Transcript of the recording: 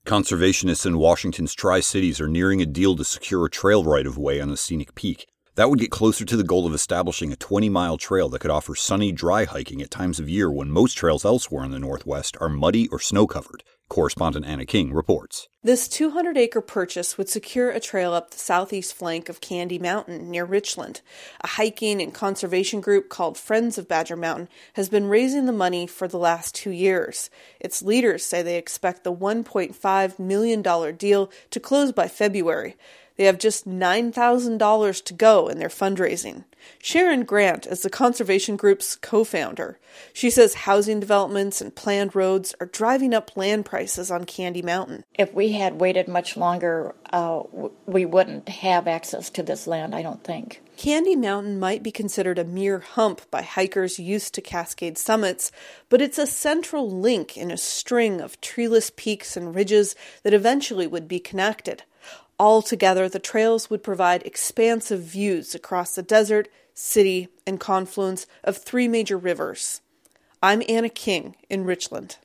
Conservationists in Washington's Tri-Cities are nearing a deal to secure a trail right-of-way on the scenic peak. That would get closer to the goal of establishing a 20-mile trail that could offer sunny, dry hiking at times of year when most trails elsewhere in the Northwest are muddy or snow-covered. Correspondent Anna King reports. This 200-acre purchase would secure a trail up the southeast flank of Candy Mountain near Richland. A hiking and conservation group called Friends of Badger Mountain has been raising the money for the last 2 years. Its leaders say they expect the $1.5 million deal to close by February. They have just $9,000 to go in their fundraising. Sharon Grant is the conservation group's co-founder. She says housing developments and planned roads are driving up land prices on Candy Mountain. If we had waited much longer, we wouldn't have access to this land, I don't think. Candy Mountain might be considered a mere hump by hikers used to Cascade summits, but it's a central link in a string of treeless peaks and ridges that eventually would be connected. Altogether, the trails would provide expansive views across the desert, city, and confluence of 3 major rivers. I'm Anna King in Richland.